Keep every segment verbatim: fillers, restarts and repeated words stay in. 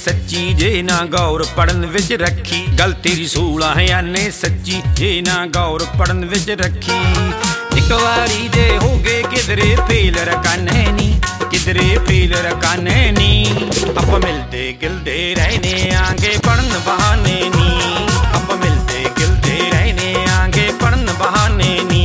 सच्ची जे ना गौर पढ़न विच रखी। गल तेरी सोलह याने सच्ची जे ना गौर पढ़न विच रखी। एक वारी जे हो गए किधरे फेल रकाने नी, किधरे फेल रकाने नी। आप मिलते गिलते रहने आगे पढ़न बहाने नी, आप मिलते गिलते रहने आगे पढ़न बहाने नी।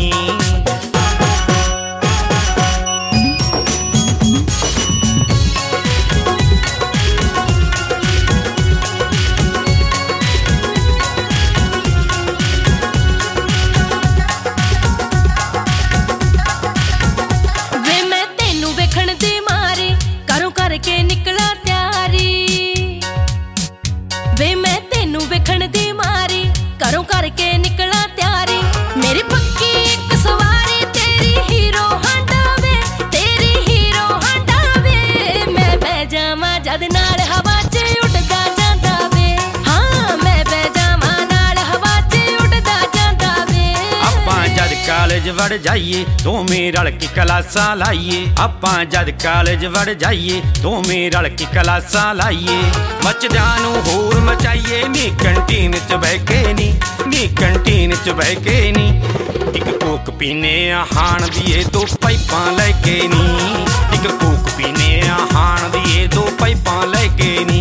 के निकला त्यारी वे मैं तेनू वेखण दी मारी, घरों करके निकला त्यारी। मेरी पक्की एक सवारी तेरी हीरो हांडा वे, तेरी हीरो हांडा वे। मैं बह जावां जद नाल हवा च उड़दा जांदा वे, हाँ मैं बह जावां नाल हवा च उड़दा जांदा वे। आपां जद कालेज वड़ जाइए दोवें रल के क्लासां लाइए, आपां जद कालेज वड़ जाइए दोवें रल के क्लासां लाइए। मचदियां नूं होर मचाइए नी कैंटीन च बह के नी, नी कैंटीन च बह के नी। इक कोक पीने हाण दिए दो पाइपां लैके नी, इक कोक पीने हाण दिए दो पाइपां लैके नी।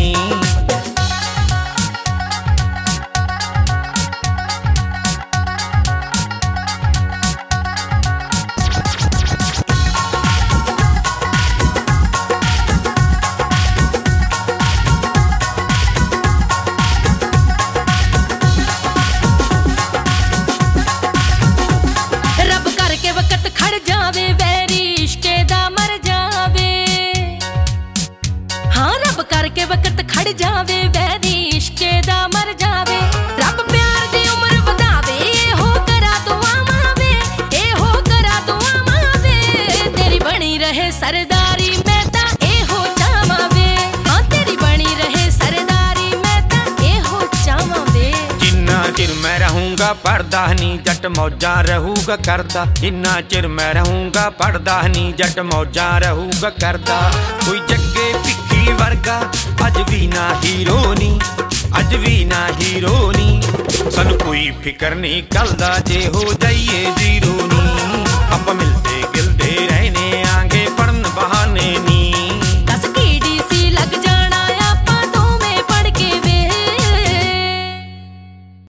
करके वक्त खड़ जावे वैरी इश्के दा मर जावे। रब प्यार दी उम्र वधावे ए हो करा दुआवां वे, ए हो करा दुआवां वे। तेरी बनी रहे सरदारी मैं तां ए हो चावां वे, हाँ तेरी बनी रहे सरदारी मैं तां ए हो चावां वे। जिन्ना चिर मैं रहूंगा पढ़दा नी जट मौजा रहूगा करदा, जिन्ना चिर मैं रहूंगा पढ़दा नी जट मौजा रहूगा करदा। कोई जग्गे भिक्खी वर्गा अज भी ना हीरो नी, अज भी ना हीरो नी। सानू कोई फिकर नहीं कल दा जे हो जाइए जीरो नी। आप मिलते